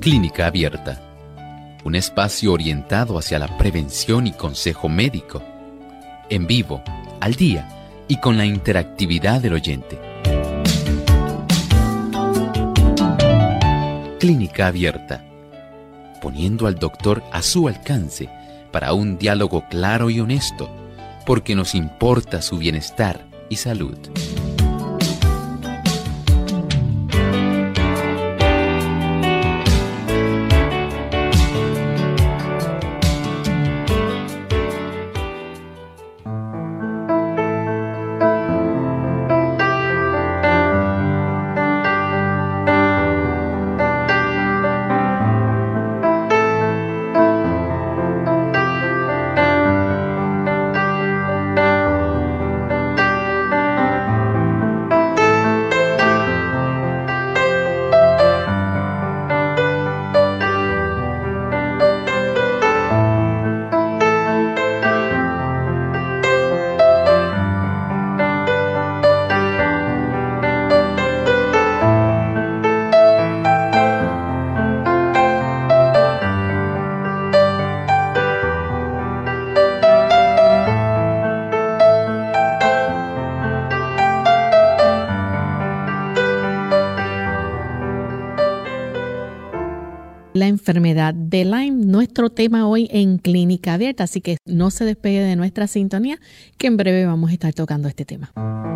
Clínica Abierta, un espacio orientado hacia la prevención y consejo médico, en vivo, al día y con la interactividad del oyente. Clínica Abierta, poniendo al doctor a su alcance para un diálogo claro y honesto, porque nos importa su bienestar y salud. La enfermedad de Lyme, nuestro tema hoy en Clínica Abierta, así que no se despegue de nuestra sintonía, que en breve vamos a estar tocando este tema.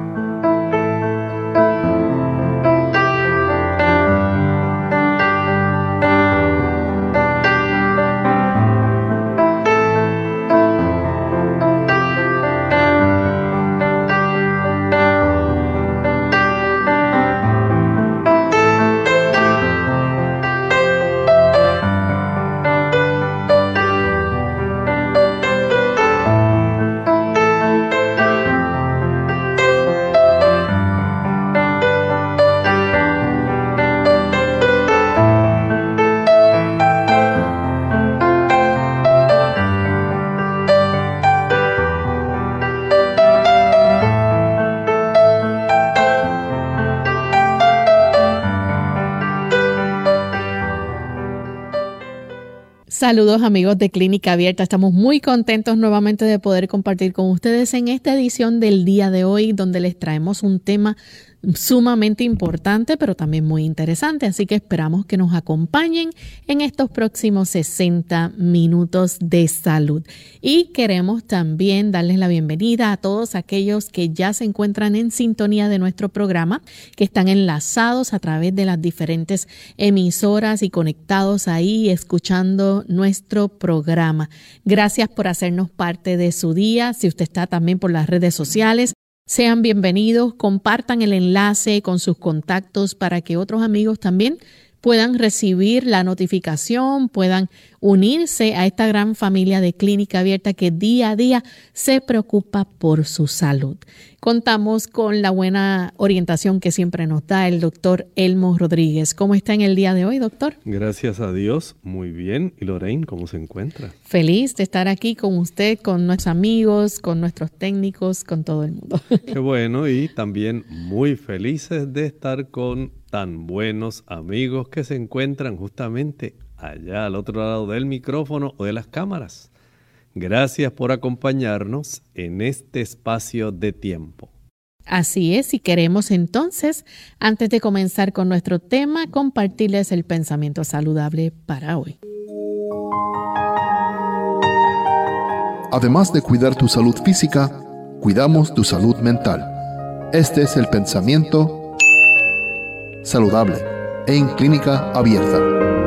Saludos amigos de Clínica Abierta, estamos muy contentos nuevamente de poder compartir con ustedes en esta edición del día de hoy, donde les traemos un tema sumamente importante, pero también muy interesante, así que esperamos que nos acompañen en estos próximos 60 minutos de salud. Y queremos también darles la bienvenida a todos aquellos que ya se encuentran en sintonía de nuestro programa, que están enlazados a través de las diferentes emisoras y conectados ahí escuchando nuestro programa. Gracias por hacernos parte de su día. Si usted está también por las redes sociales, sean bienvenidos, compartan el enlace con sus contactos para que otros amigos también puedan recibir la notificación, puedan unirse a esta gran familia de Clínica Abierta que día a día se preocupa por su salud. Contamos con la buena orientación que siempre nos da el doctor Elmo Rodríguez. ¿Cómo está en el día de hoy, doctor? Gracias a Dios, muy bien. ¿Y Lorraine, cómo se encuentra? Feliz de estar aquí con usted, con nuestros amigos, con nuestros técnicos, con todo el mundo. Qué bueno, y también muy felices de estar con tan buenos amigos que se encuentran justamente allá al otro lado del micrófono o de las cámaras. Gracias por acompañarnos en este espacio de tiempo. Así es, y queremos entonces, antes de comenzar con nuestro tema, compartirles el pensamiento saludable para hoy. Además de cuidar tu salud física, cuidamos tu salud mental. Este es el pensamiento saludable en Clínica Abierta.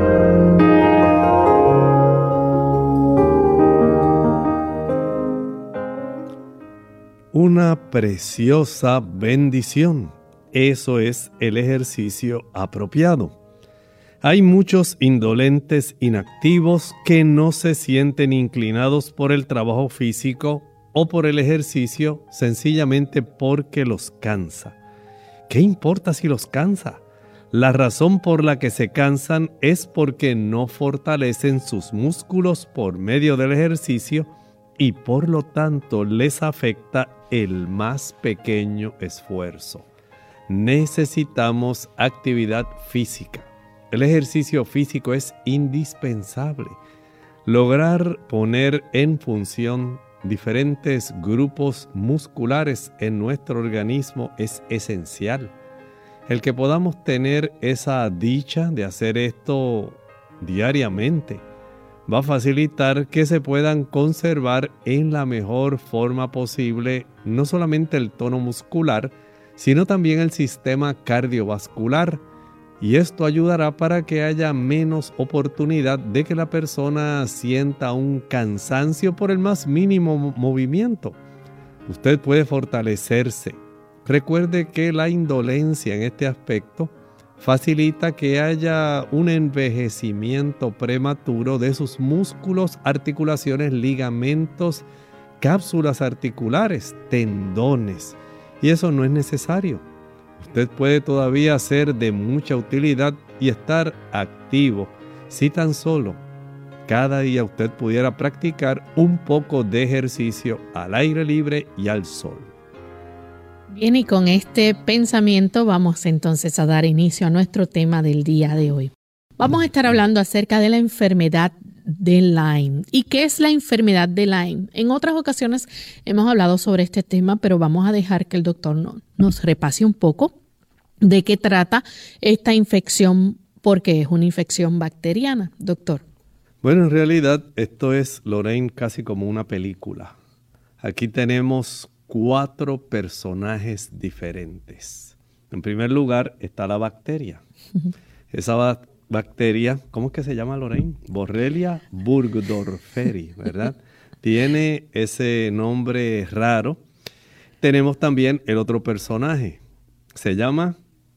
Una preciosa bendición. Eso es el ejercicio apropiado. Hay muchos indolentes inactivos que no se sienten inclinados por el trabajo físico o por el ejercicio sencillamente porque los cansa. ¿Qué importa si los cansa? La razón por la que se cansan es porque no fortalecen sus músculos por medio del ejercicio y por lo tanto les afecta el más pequeño esfuerzo. Necesitamos actividad física. el ejercicio físico es indispensable. Lograr poner en función diferentes grupos musculares en nuestro organismo es esencial. El que podamos tener esa dicha de hacer esto diariamente va a facilitar que se puedan conservar en la mejor forma posible no solamente el tono muscular, sino también el sistema cardiovascular. Y esto ayudará para que haya menos oportunidad de que la persona sienta un cansancio por el más mínimo movimiento. Usted puede fortalecerse. Recuerde que la indolencia en este aspecto facilita que haya un envejecimiento prematuro de sus músculos, articulaciones, ligamentos, cápsulas articulares, tendones. Y eso no es necesario. Usted puede todavía ser de mucha utilidad y estar activo si tan solo cada día usted pudiera practicar un poco de ejercicio al aire libre y al sol. Bien, y con este pensamiento vamos entonces a dar inicio a nuestro tema del día de hoy. Vamos a estar hablando acerca de la enfermedad de Lyme. ¿Y qué es la enfermedad de Lyme? En otras ocasiones hemos hablado sobre este tema, pero vamos a dejar que el doctor nos repase un poco de qué trata esta infección, porque es una infección bacteriana, doctor. Bueno, en realidad esto es, Lorraine, casi como una película. Aquí tenemos 4 personajes diferentes. En primer lugar está la bacteria. Esa bacteria, ¿cómo es que se llama, Lorraine? Borrelia burgdorferi, ¿verdad? Tiene ese nombre raro. Tenemos también el otro personaje. Se llama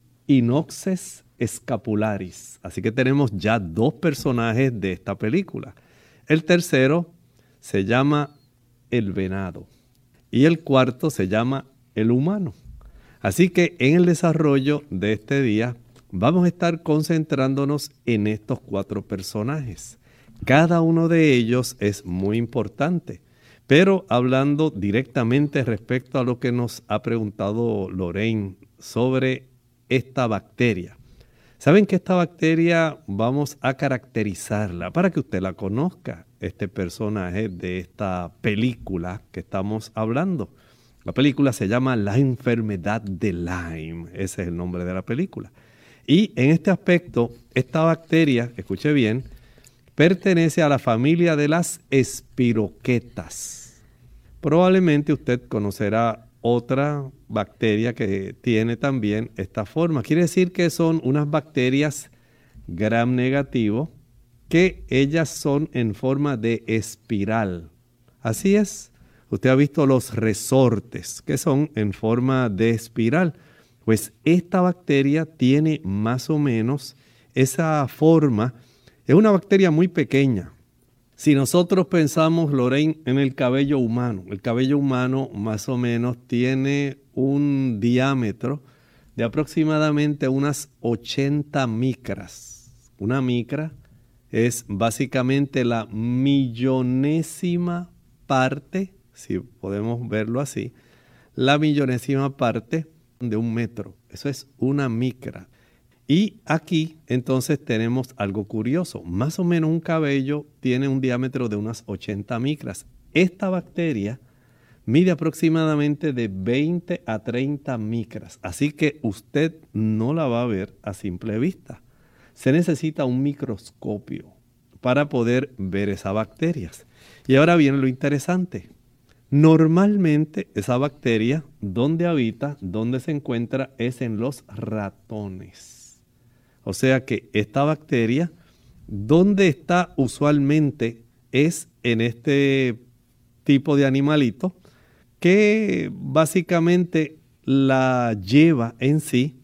Inoxes scapularis. Así que tenemos ya 2 personajes de esta película. El tercero se llama el venado. Y el cuarto se llama el humano. Así que en el desarrollo de este día vamos a estar concentrándonos en estos 4 personajes. Cada uno de ellos es muy importante. Pero hablando directamente respecto a lo que nos ha preguntado Lorraine sobre esta bacteria. Saben que esta bacteria vamos a caracterizarla para que usted la conozca, este personaje de esta película que estamos hablando. La película se llama La enfermedad de Lyme, ese es el nombre de la película. Y en este aspecto, esta bacteria, escuche bien, pertenece a la familia de las espiroquetas. Probablemente usted conocerá otra bacteria que tiene también esta forma. Quiere decir que son unas bacterias gram negativo que ellas son en forma de espiral. Así es. Usted ha visto los resortes que son en forma de espiral. Pues esta bacteria tiene más o menos esa forma. Es una bacteria muy pequeña. Si nosotros pensamos, Lorraine, en el cabello humano más o menos tiene un diámetro de aproximadamente unas 80 micras. Una micra es básicamente la millonésima parte, si podemos verlo así, la millonésima parte de 1 metro. Eso es una micra. Y aquí entonces tenemos algo curioso. Más o menos un cabello tiene un diámetro de unas 80 micras. Esta bacteria mide aproximadamente de 20 a 30 micras. Así que usted no la va a ver a simple vista. Se necesita un microscopio para poder ver esas bacterias. Y ahora viene lo interesante. Normalmente esa bacteria, donde habita, donde se encuentra, es en los ratones. O sea que esta bacteria, donde está usualmente, es en este tipo de animalito que básicamente la lleva en sí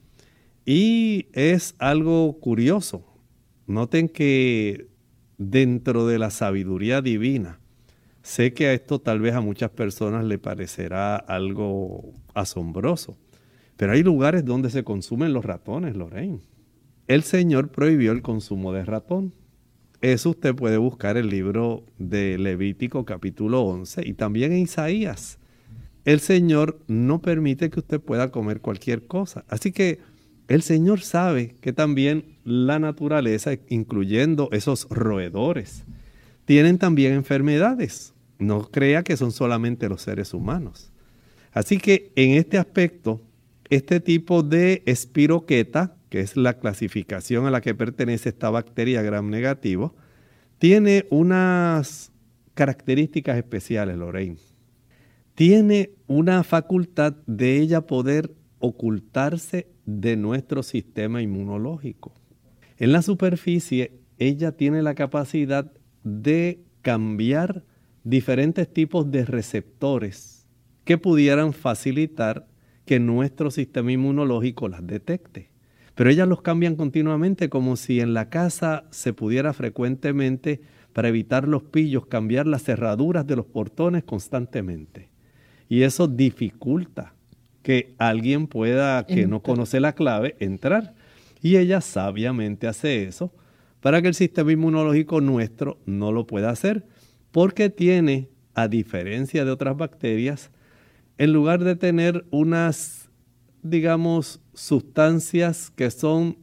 y es algo curioso. Noten que dentro de la sabiduría divina, sé que a esto tal vez a muchas personas le parecerá algo asombroso, pero hay lugares donde se consumen los ratones, Lorraine. El Señor prohibió el consumo de ratón. Eso usted puede buscar en el libro de Levítico capítulo 11 y también en Isaías. El Señor no permite que usted pueda comer cualquier cosa. Así que el Señor sabe que también la naturaleza, incluyendo esos roedores, tienen también enfermedades. No crea que son solamente los seres humanos. Así que en este aspecto, este tipo de espiroqueta, que es la clasificación a la que pertenece esta bacteria gram negativo, tiene unas características especiales, Lorraine. Tiene una facultad de ella poder ocultarse de nuestro sistema inmunológico. En la superficie, ella tiene la capacidad de cambiar diferentes tipos de receptores que pudieran facilitar que nuestro sistema inmunológico las detecte. Pero ellas los cambian continuamente, como si en la casa se pudiera frecuentemente, para evitar los pillos, cambiar las cerraduras de los portones constantemente. Y eso dificulta que alguien pueda, que no conoce la clave, entrar. Y ella sabiamente hace eso para que el sistema inmunológico nuestro no lo pueda hacer, porque tiene, a diferencia de otras bacterias, en lugar de tener unas, digamos, sustancias que son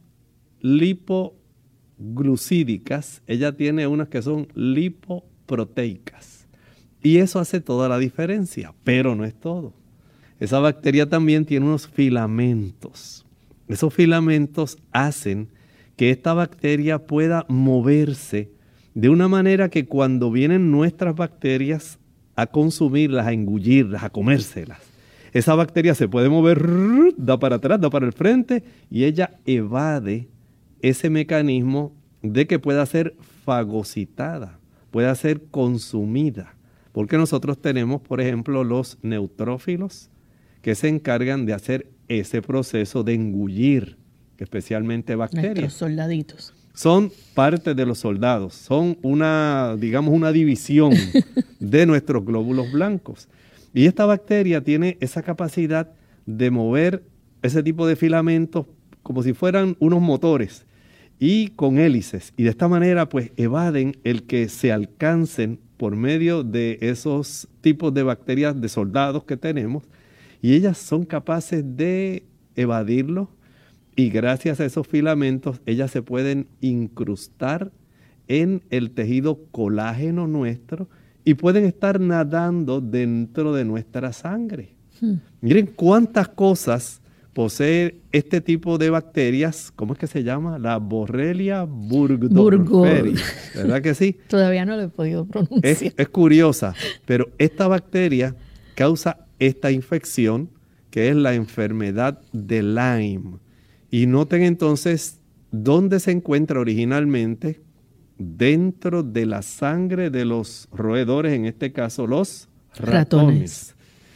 lipoglucídicas, ella tiene unas que son lipoproteicas. Y eso hace toda la diferencia, pero no es todo. Esa bacteria también tiene unos filamentos. Esos filamentos hacen que esta bacteria pueda moverse de una manera que cuando vienen nuestras bacterias a consumirlas, a engullirlas, a comérselas, esa bacteria se puede mover, da para atrás, da para el frente, y ella evade ese mecanismo de que pueda ser fagocitada, pueda ser consumida. Porque nosotros tenemos, por ejemplo, los neutrófilos que se encargan de hacer ese proceso de engullir, especialmente bacterias. Nuestros soldaditos. Son parte de los soldados, son una división de nuestros glóbulos blancos. Y esta bacteria tiene esa capacidad de mover ese tipo de filamentos como si fueran unos motores y con hélices. Y de esta manera pues evaden el que se alcancen por medio de esos tipos de bacterias de soldados que tenemos. Y ellas son capaces de evadirlo. Y gracias a esos filamentos, ellas se pueden incrustar en el tejido colágeno nuestro y pueden estar nadando dentro de nuestra sangre. Miren cuántas cosas posee este tipo de bacterias. ¿Cómo es que se llama? La Borrelia burgdorferi. ¿Verdad que sí? Todavía no lo he podido pronunciar. Es curiosa, pero esta bacteria causa esta infección que es la enfermedad de Lyme. Y noten entonces dónde se encuentra originalmente, dentro de la sangre de los roedores, en este caso los ratones.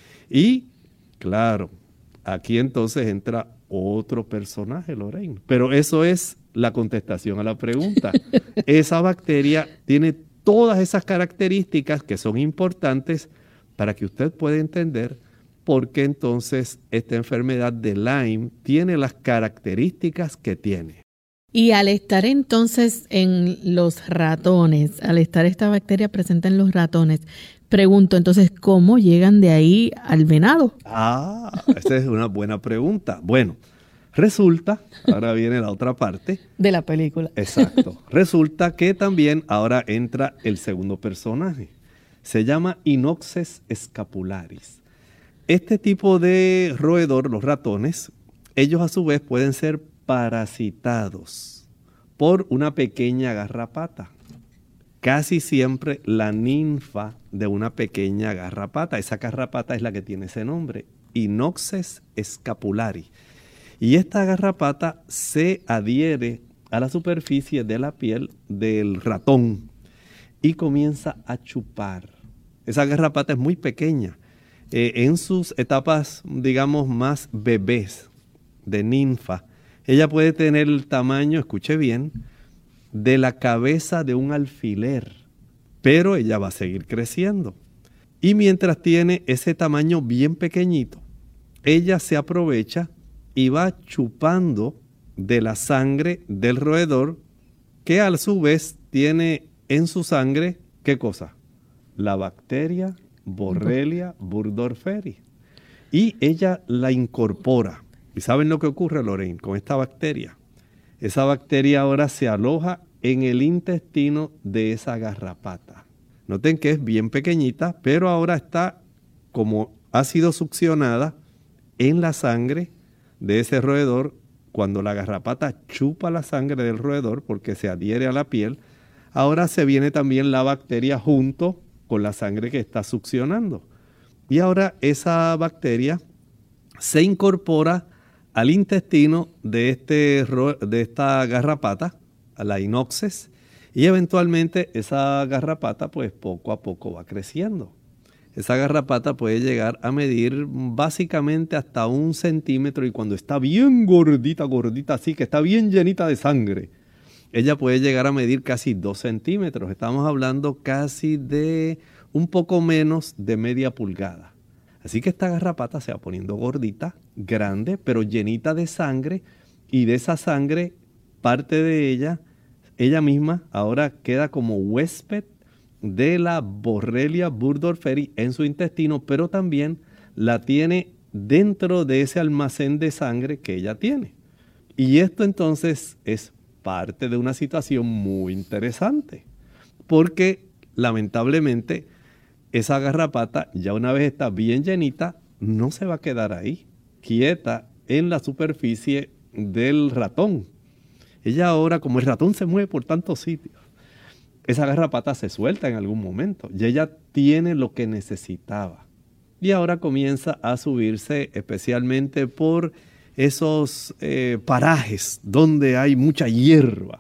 Y claro, aquí entonces entra otro personaje, Lorraine. Pero eso es la contestación a la pregunta. Esa bacteria tiene todas esas características que son importantes para que usted pueda entender por qué entonces esta enfermedad de Lyme tiene las características que tiene. Y al estar entonces en los ratones, al estar esta bacteria presente en los ratones, pregunto entonces, ¿cómo llegan de ahí al venado? Esa es una buena pregunta. Bueno, resulta, ahora viene la otra parte. De la película. Exacto. Resulta que también ahora entra el segundo personaje. Se llama Inoxes scapularis. Este tipo de roedor, los ratones, ellos a su vez pueden ser parasitados por una pequeña garrapata. Casi siempre la ninfa de una pequeña garrapata. Esa garrapata es la que tiene ese nombre, Inoxes scapularis. Y esta garrapata se adhiere a la superficie de la piel del ratón y comienza a chupar. Esa garrapata es muy pequeña. En sus etapas, digamos, más bebés de ninfa, ella puede tener el tamaño, escuche bien, de la cabeza de un alfiler, pero ella va a seguir creciendo. Y mientras tiene ese tamaño bien pequeñito, ella se aprovecha y va chupando de la sangre del roedor, que a su vez tiene en su sangre, ¿qué cosa? La bacteria Borrelia burgdorferi. Y ella la incorpora. ¿Y saben lo que ocurre, Lorraine, con esta bacteria? Esa bacteria ahora se aloja en el intestino de esa garrapata. Noten que es bien pequeñita, pero ahora está, como ha sido succionada en la sangre de ese roedor. Cuando la garrapata chupa la sangre del roedor porque se adhiere a la piel, ahora se viene también la bacteria junto con la sangre que está succionando. Y ahora esa bacteria se incorpora al intestino de esta garrapata, a la Inoxes, y eventualmente esa garrapata pues poco a poco va creciendo. Esa garrapata puede llegar a medir básicamente hasta 1 centímetro, y cuando está bien gordita, así que está bien llenita de sangre, ella puede llegar a medir casi 2 centímetros. Estamos hablando casi de un poco menos de media pulgada. Así que esta garrapata se va poniendo gordita, grande, pero llenita de sangre, y de esa sangre, parte de ella misma ahora queda como huésped de la Borrelia burgdorferi en su intestino, pero también la tiene dentro de ese almacén de sangre que ella tiene. Y esto entonces es parte de una situación muy interesante, porque lamentablemente esa garrapata, ya una vez está bien llenita, no se va a quedar ahí, quieta en la superficie del ratón. Ella ahora, como el ratón se mueve por tantos sitios, esa garrapata se suelta en algún momento y ella tiene lo que necesitaba. Y ahora comienza a subirse especialmente por esos parajes donde hay mucha hierba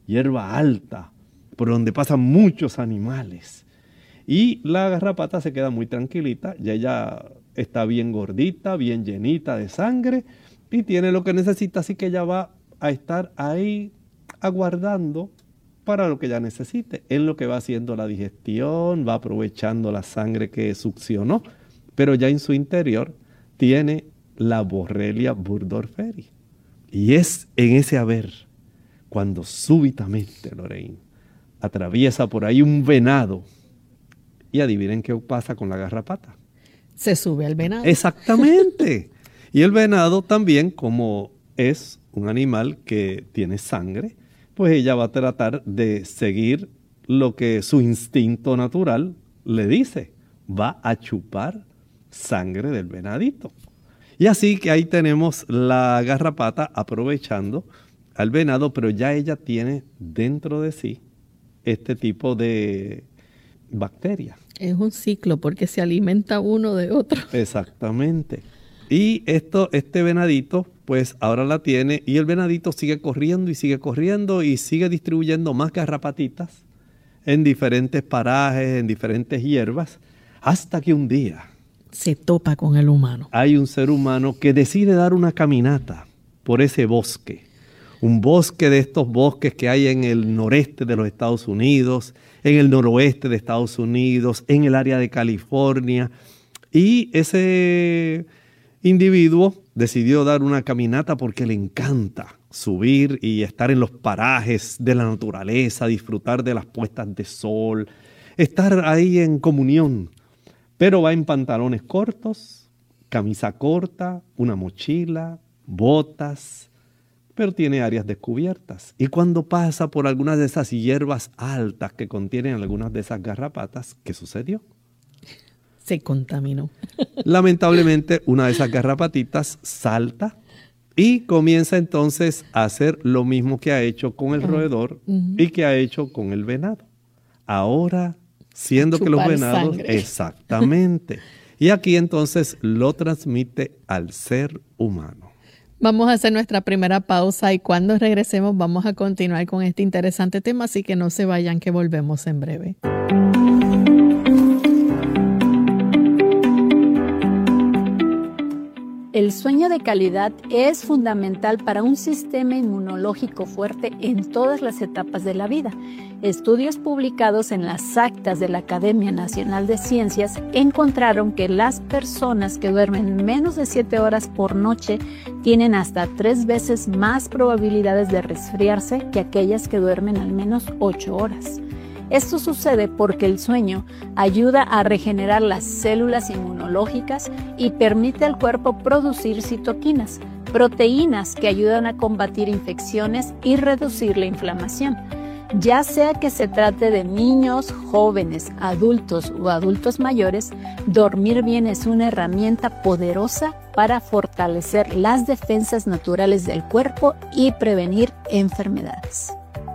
alta, por donde pasan muchos animales. Y la garrapata se queda muy tranquilita, y ella está bien gordita, bien llenita de sangre y tiene lo que necesita, así que ella va a estar ahí aguardando para lo que ella necesite. En lo que va haciendo la digestión, va aprovechando la sangre que succionó, pero ya en su interior tiene la Borrelia burgdorferi. Y es en ese haber cuando súbitamente, Lorraine, atraviesa por ahí un venado. Y adivinen qué pasa con la garrapata. Se sube al venado. Exactamente. Y el venado también, como es un animal que tiene sangre, pues ella va a tratar de seguir lo que su instinto natural le dice. Va a chupar sangre del venadito. Y así que ahí tenemos la garrapata aprovechando al venado, pero ya ella tiene dentro de sí este tipo de bacteria. Es un ciclo porque se alimenta uno de otro. Exactamente. Y este venadito, pues ahora la tiene, y el venadito sigue corriendo y sigue distribuyendo más garrapatitas en diferentes parajes, en diferentes hierbas, hasta que un día se topa con el humano. Hay un ser humano que decide dar una caminata por ese bosque. Un bosque de estos bosques que hay en el noreste de los Estados Unidos, en el noroeste de Estados Unidos, en el área de California. Y ese individuo decidió dar una caminata porque le encanta subir y estar en los parajes de la naturaleza, disfrutar de las puestas de sol, estar ahí en comunión. Pero va en pantalones cortos, camisa corta, una mochila, botas, pero tiene áreas descubiertas. Y cuando pasa por algunas de esas hierbas altas que contienen algunas de esas garrapatas, ¿qué sucedió? Se contaminó. Lamentablemente, una de esas garrapatitas salta y comienza entonces a hacer lo mismo que ha hecho con el roedor y que ha hecho con el venado. Ahora, siendo que los venados... Sangre. Exactamente. Y aquí entonces lo transmite al ser humano. Vamos a hacer nuestra primera pausa y cuando regresemos vamos a continuar con este interesante tema, así que no se vayan, que volvemos en breve. El sueño de calidad es fundamental para un sistema inmunológico fuerte en todas las etapas de la vida. Estudios publicados en las actas de la Academia Nacional de Ciencias encontraron que las personas que duermen menos de 7 horas por noche tienen hasta 3 veces más probabilidades de resfriarse que aquellas que duermen al menos 8 horas. Esto sucede porque el sueño ayuda a regenerar las células inmunológicas y permite al cuerpo producir citoquinas, proteínas que ayudan a combatir infecciones y reducir la inflamación. Ya sea que se trate de niños, jóvenes, adultos o adultos mayores, dormir bien es una herramienta poderosa para fortalecer las defensas naturales del cuerpo y prevenir enfermedades.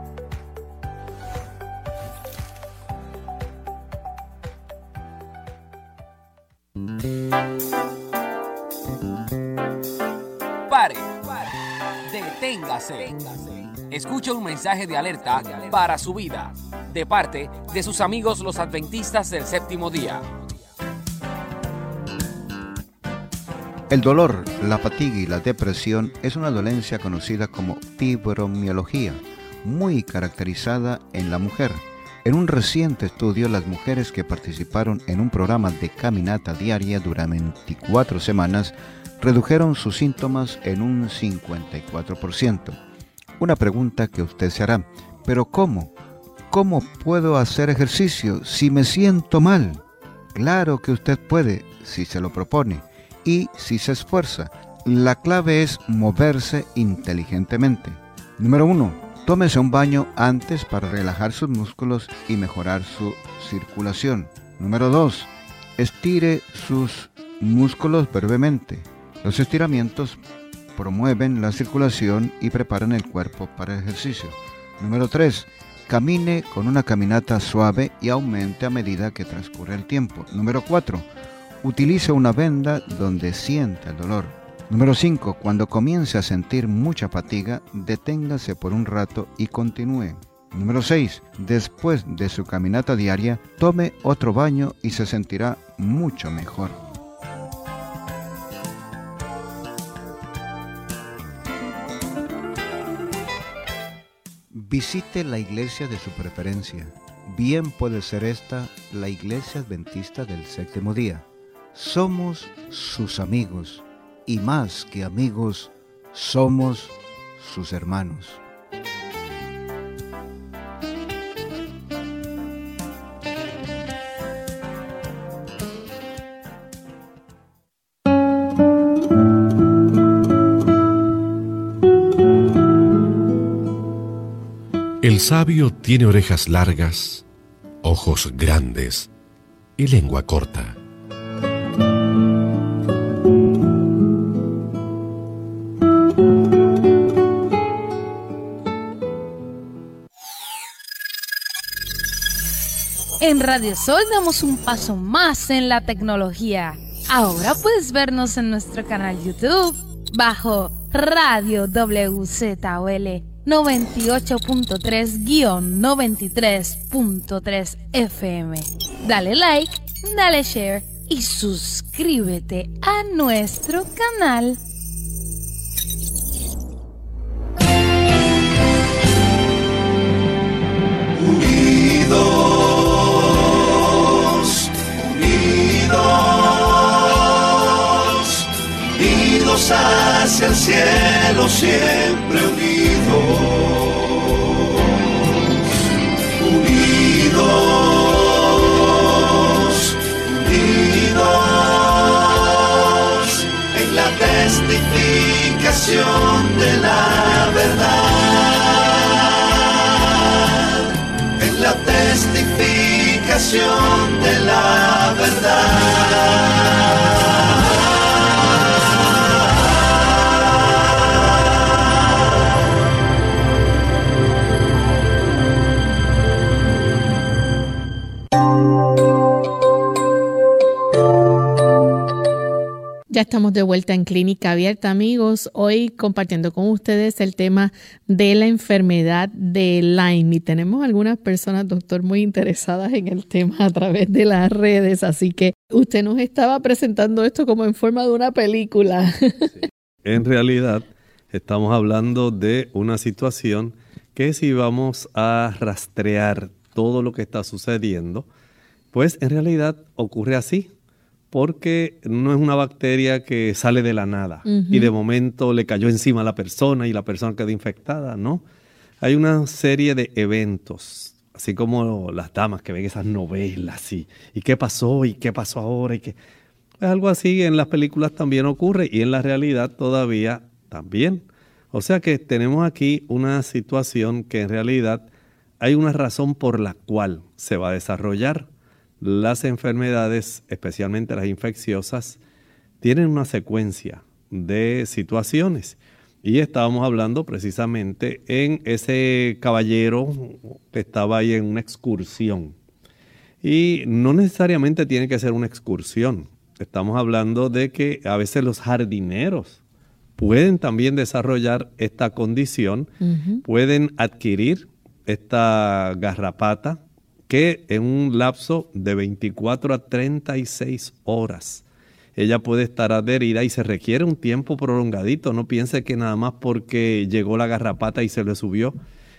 Pare. Deténgase. Escucha un mensaje de alerta para su vida, de parte de sus amigos los adventistas del séptimo día. El dolor, la fatiga y la depresión es una dolencia conocida como fibromialgia, muy caracterizada en la mujer. En un reciente estudio, las mujeres que participaron en un programa de caminata diaria durante 24 semanas redujeron sus síntomas en un 54%. Una pregunta que usted se hará, ¿pero cómo? ¿Cómo puedo hacer ejercicio si me siento mal? Claro que usted puede, si se lo propone y si se esfuerza. La clave es moverse inteligentemente. Número 1. Tómese un baño antes para relajar sus músculos y mejorar su circulación. Número 2. Estire sus músculos brevemente. Los estiramientos promueven la circulación y preparan el cuerpo para el ejercicio. Número 3. Camine con una caminata suave y aumente a medida que transcurre el tiempo. Número 4. Utilice una venda donde sienta el dolor. Número 5. Cuando comience a sentir mucha fatiga, deténgase por un rato y continúe. Número 6. Después de su caminata diaria, tome otro baño y se sentirá mucho mejor. Visite la iglesia de su preferencia. Bien puede ser esta la Iglesia Adventista del Séptimo Día. Somos sus amigos y más que amigos, somos sus hermanos. El sabio tiene orejas largas, ojos grandes y lengua corta. En Radio Sol damos un paso más en la tecnología. Ahora puedes vernos en nuestro canal YouTube bajo Radio WZOL 98.3-93.3 FM. Dale like, dale share y suscríbete a nuestro canal. Unidos hacia el cielo, siempre unidos, unidos en la testificación de la verdad, en la testificación de la verdad. Ya estamos de vuelta en Clínica Abierta, amigos. Hoy compartiendo con ustedes el tema de la enfermedad de Lyme. Y tenemos algunas personas, doctor, muy interesadas en el tema a través de las redes. Así que usted nos estaba presentando esto como en forma de una película. Sí. En realidad, estamos hablando de una situación que si vamos a rastrear todo lo que está sucediendo, pues en realidad ocurre así. Porque no es una bacteria que sale de la nada y de momento le cayó encima a la persona y la persona quedó infectada, ¿no? Hay una serie de eventos, así como las damas que ven esas novelas y qué pasó ahora y qué... Algo así en las películas también ocurre y en la realidad todavía también. O sea que tenemos aquí una situación que en realidad hay una razón por la cual se va a desarrollar. Las enfermedades, especialmente las infecciosas, tienen una secuencia de situaciones. Y estábamos hablando precisamente en ese caballero que estaba ahí en una excursión. Y no necesariamente tiene que ser una excursión. Estamos hablando de que a veces los jardineros pueden también desarrollar esta condición, pueden adquirir esta garrapata que en un lapso de 24 a 36 horas ella puede estar adherida y se requiere un tiempo prolongadito. No piense que nada más porque llegó la garrapata y se le subió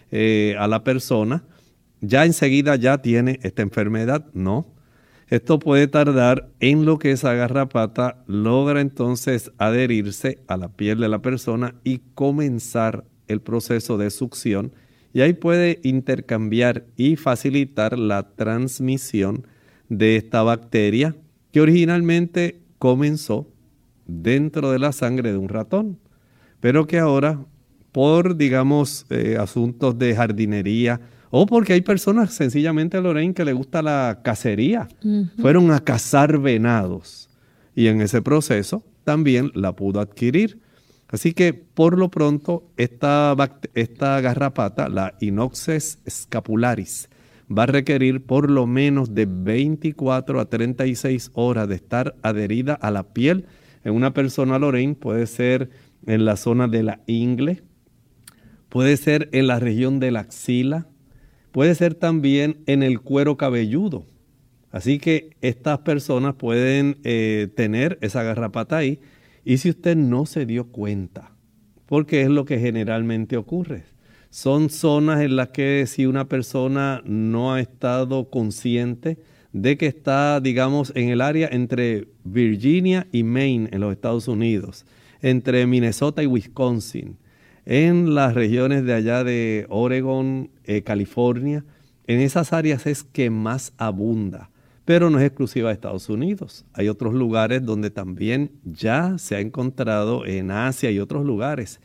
a la persona, ya enseguida ya tiene esta enfermedad. No. Esto puede tardar en lo que esa garrapata logra entonces adherirse a la piel de la persona y comenzar el proceso de succión. Y ahí puede intercambiar y facilitar la transmisión de esta bacteria que originalmente comenzó dentro de la sangre de un ratón, pero que ahora por, digamos, asuntos de jardinería o porque hay personas sencillamente, Lorraine, que le gusta la cacería, fueron a cazar venados y en ese proceso también la pudo adquirir. Así que por lo pronto esta garrapata, la Inoxes scapularis, va a requerir por lo menos de 24 a 36 horas de estar adherida a la piel. En una persona, Lorraine, puede ser en la zona de la ingle, puede ser en la región de la axila, puede ser también en el cuero cabelludo. Así que estas personas pueden tener esa garrapata ahí. Y si usted no se dio cuenta, porque es lo que generalmente ocurre, son zonas en las que si una persona no ha estado consciente de que está, digamos, en el área entre Virginia y Maine en los Estados Unidos, entre Minnesota y Wisconsin, en las regiones de allá de Oregon, California, en esas áreas es que más abunda. Pero no es exclusiva de Estados Unidos. Hay otros lugares donde también ya se ha encontrado en Asia y otros lugares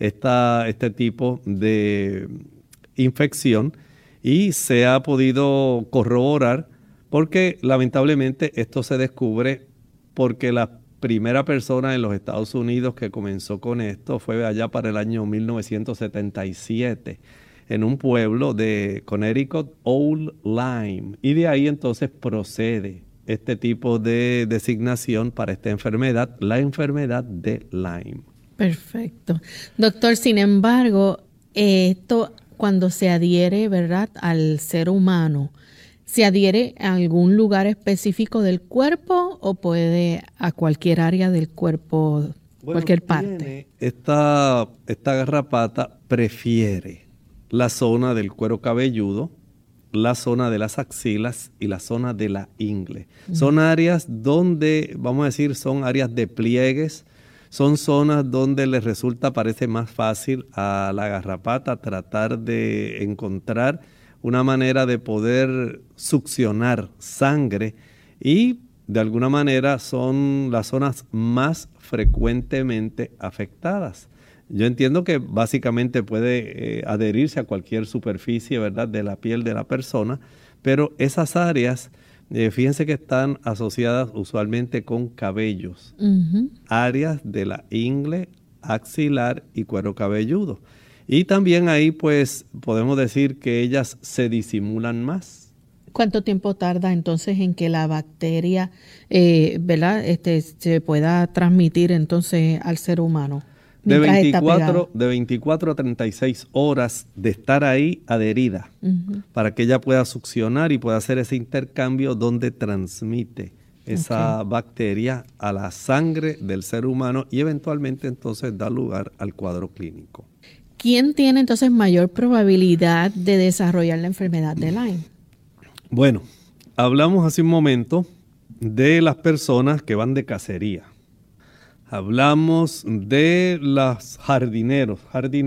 este tipo de infección y se ha podido corroborar porque lamentablemente esto se descubre porque la primera persona en los Estados Unidos que comenzó con esto fue allá para el año 1977. En un pueblo de Connecticut, Old Lyme. Y de ahí entonces procede este tipo de designación para esta enfermedad, la enfermedad de Lyme. Perfecto. Doctor, sin embargo, esto cuando se adhiere, ¿verdad?, al ser humano, ¿se adhiere a algún lugar específico del cuerpo o puede a cualquier área del cuerpo, cualquier parte? Esta garrapata prefiere la zona del cuero cabelludo, la zona de las axilas y la zona de la ingle. Son áreas donde, vamos a decir, son áreas de pliegues, son zonas donde les resulta, parece más fácil a la garrapata tratar de encontrar una manera de poder succionar sangre y de alguna manera son las zonas más frecuentemente afectadas. Yo entiendo que básicamente puede adherirse a cualquier superficie, ¿verdad?, de la piel de la persona, pero esas áreas, fíjense que están asociadas usualmente con cabellos, áreas de la ingle, axilar y cuero cabelludo. Y también ahí pues podemos decir que ellas se disimulan más. ¿Cuánto tiempo tarda entonces en que la bacteria, ¿verdad?, se pueda transmitir entonces al ser humano? De 24 a 36 horas de estar ahí adherida para que ella pueda succionar y pueda hacer ese intercambio donde transmite esa bacteria a la sangre del ser humano y eventualmente entonces da lugar al cuadro clínico. ¿Quién tiene entonces mayor probabilidad de desarrollar la enfermedad de Lyme? Bueno, hablamos hace un momento de las personas que van de cacería. Hablamos de los jardineros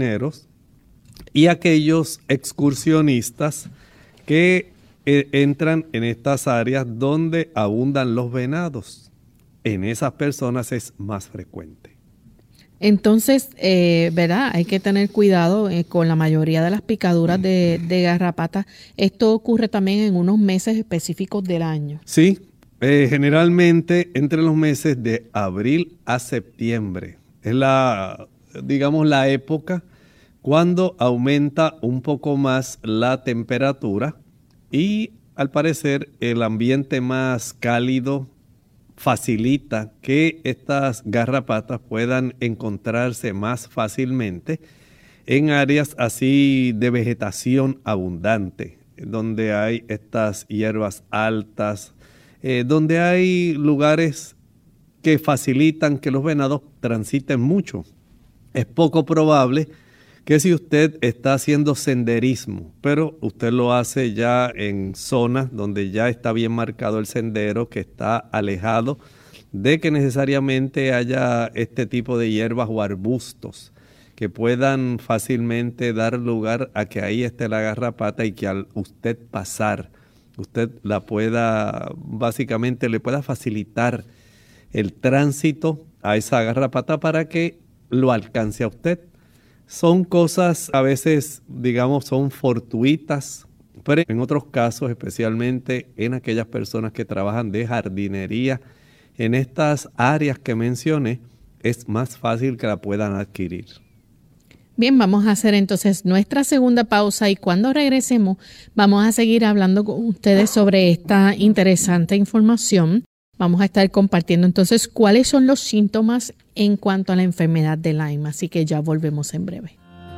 y aquellos excursionistas que entran en estas áreas donde abundan los venados. En esas personas es más frecuente. Entonces, ¿verdad? Hay que tener cuidado con la mayoría de las picaduras de garrapata. Esto ocurre también en unos meses específicos del año. Sí, generalmente entre los meses de abril a septiembre. Es la época cuando aumenta un poco más la temperatura y al parecer el ambiente más cálido facilita que estas garrapatas puedan encontrarse más fácilmente en áreas así de vegetación abundante, donde hay estas hierbas altas, donde hay lugares que facilitan que los venados transiten mucho. Es poco probable que si usted está haciendo senderismo, pero usted lo hace ya en zonas donde ya está bien marcado el sendero, que está alejado de que necesariamente haya este tipo de hierbas o arbustos que puedan fácilmente dar lugar a que ahí esté la garrapata y que al usted pasar, usted la pueda, básicamente le pueda facilitar el tránsito a esa garrapata para que lo alcance a usted. Son cosas a veces, son fortuitas, pero en otros casos, especialmente en aquellas personas que trabajan de jardinería, en estas áreas que mencioné, es más fácil que la puedan adquirir. Bien, vamos a hacer entonces nuestra segunda pausa y cuando regresemos vamos a seguir hablando con ustedes sobre esta interesante información. Vamos a estar compartiendo entonces cuáles son los síntomas en cuanto a la enfermedad de Lyme, así que ya volvemos en breve.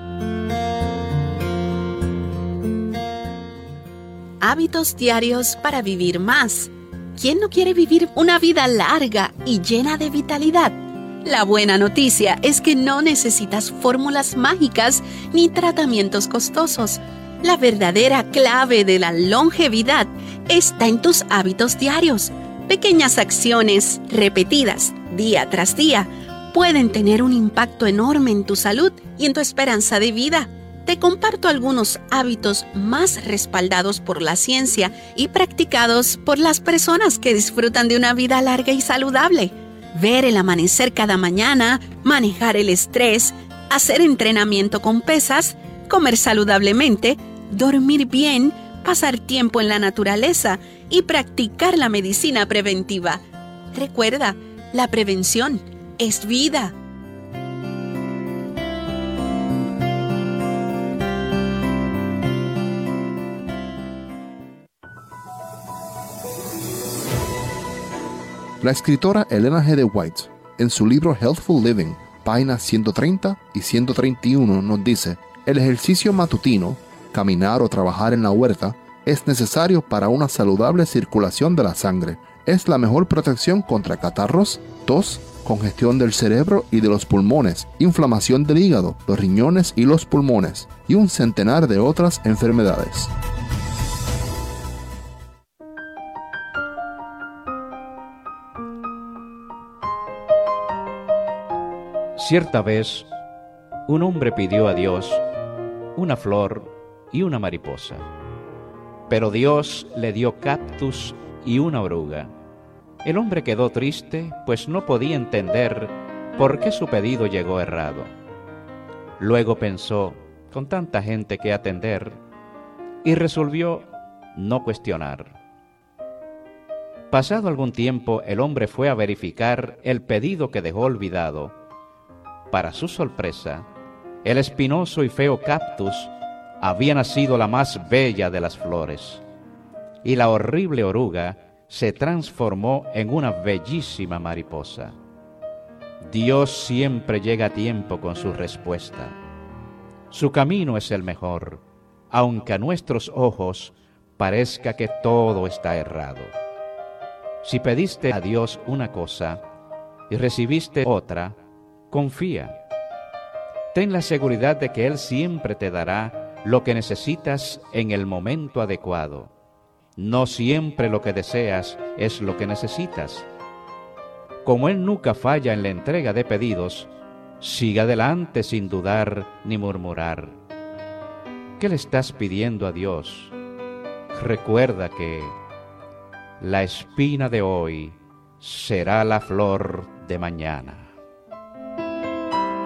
Hábitos diarios para vivir más. ¿Quién no quiere vivir una vida larga y llena de vitalidad? La buena noticia es que no necesitas fórmulas mágicas ni tratamientos costosos. La verdadera clave de la longevidad está en tus hábitos diarios. Pequeñas acciones repetidas día tras día pueden tener un impacto enorme en tu salud y en tu esperanza de vida. Te comparto algunos hábitos más respaldados por la ciencia y practicados por las personas que disfrutan de una vida larga y saludable. Ver el amanecer cada mañana, manejar el estrés, hacer entrenamiento con pesas, comer saludablemente, dormir bien, pasar tiempo en la naturaleza y practicar la medicina preventiva. Recuerda, la prevención es vida. La escritora Elena G. de White, en su libro Healthful Living, páginas 130 y 131, nos dice: el ejercicio matutino, caminar o trabajar en la huerta, es necesario para una saludable circulación de la sangre. Es la mejor protección contra catarros, tos, congestión del cerebro y de los pulmones, inflamación del hígado, los riñones y los pulmones, y un centenar de otras enfermedades. Cierta vez, un hombre pidió a Dios una flor y una mariposa, pero Dios le dio cactus y una oruga. El hombre quedó triste, pues no podía entender por qué su pedido llegó errado. Luego pensó, con tanta gente que atender, y resolvió no cuestionar. Pasado algún tiempo, el hombre fue a verificar el pedido que dejó olvidado. Para su sorpresa, el espinoso y feo cactus había nacido la más bella de las flores, y la horrible oruga se transformó en una bellísima mariposa. Dios siempre llega a tiempo con su respuesta. Su camino es el mejor, aunque a nuestros ojos parezca que todo está errado. Si pediste a Dios una cosa y recibiste otra, confía. Ten la seguridad de que Él siempre te dará lo que necesitas en el momento adecuado. No siempre lo que deseas es lo que necesitas. Como Él nunca falla en la entrega de pedidos, siga adelante sin dudar ni murmurar. ¿Qué le estás pidiendo a Dios? Recuerda que la espina de hoy será la flor de mañana.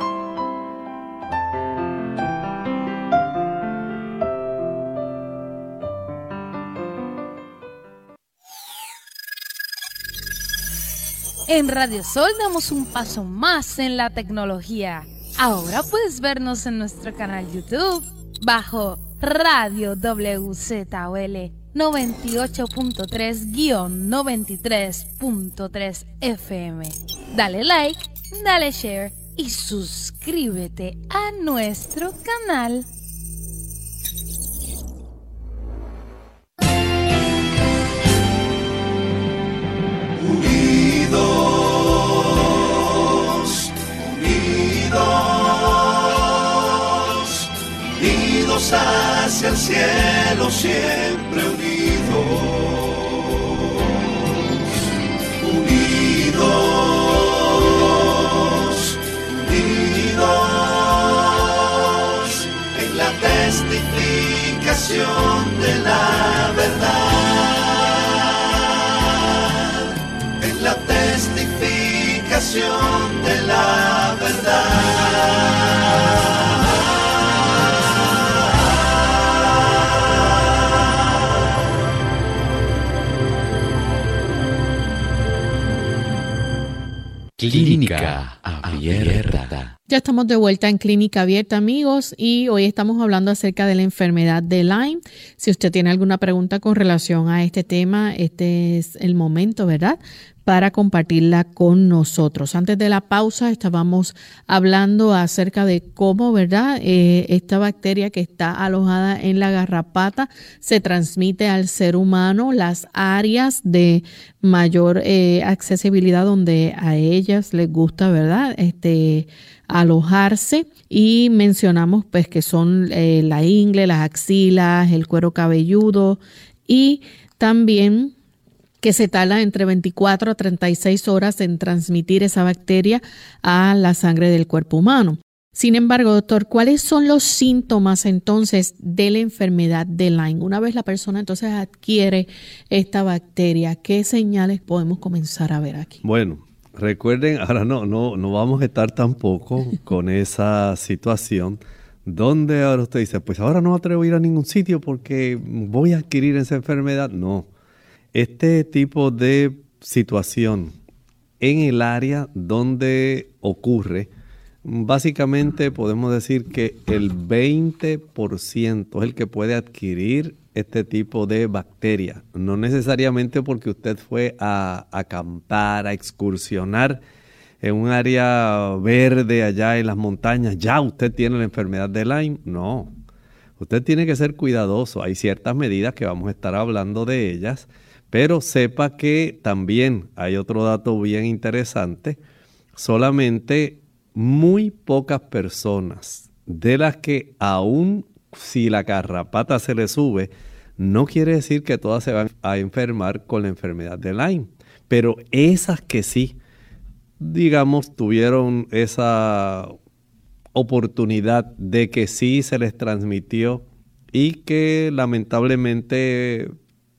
En Radio Sol damos un paso más en la tecnología. Ahora puedes vernos en nuestro canal YouTube bajo Radio WZOL 98.3-93.3 FM. Dale like, dale share y suscríbete a nuestro canal. Unidos, unidos, unidos hacia el cielo, siempre unidos, unidos, unidos, en la testificación de la verdad, en la testificación de la verdad. Clínica Abierta. Ya estamos de vuelta en Clínica Abierta, amigos, y hoy estamos hablando acerca de la enfermedad de Lyme. Si usted tiene alguna pregunta con relación a este tema, este es el momento, ¿verdad?, para compartirla con nosotros. Antes de la pausa estábamos hablando acerca de cómo, ¿verdad?, esta bacteria que está alojada en la garrapata se transmite al ser humano, las áreas de mayor accesibilidad donde a ellas les gusta, ¿verdad?, alojarse, y mencionamos pues que son la ingle, las axilas, el cuero cabelludo, y también que se tarda entre 24 a 36 horas en transmitir esa bacteria a la sangre del cuerpo humano. Sin embargo, doctor, ¿cuáles son los síntomas entonces de la enfermedad de Lyme? Una vez la persona entonces adquiere esta bacteria, ¿qué señales podemos comenzar a ver aquí? Bueno, recuerden, ahora no vamos a estar tampoco con esa situación donde ahora usted dice, pues ahora no me atrevo a ir a ningún sitio porque voy a adquirir esa enfermedad. No. Este tipo de situación en el área donde ocurre, básicamente podemos decir que el 20% es el que puede adquirir este tipo de bacteria. No necesariamente porque usted fue a acampar, a excursionar en un área verde allá en las montañas, ya usted tiene la enfermedad de Lyme. No, usted tiene que ser cuidadoso. Hay ciertas medidas que vamos a estar hablando de ellas, pero sepa que también hay otro dato bien interesante. Solamente muy pocas personas de las que aún si la garrapata se le sube, no quiere decir que todas se van a enfermar con la enfermedad de Lyme. Pero esas que sí, digamos, tuvieron esa oportunidad de que sí se les transmitió y que lamentablemente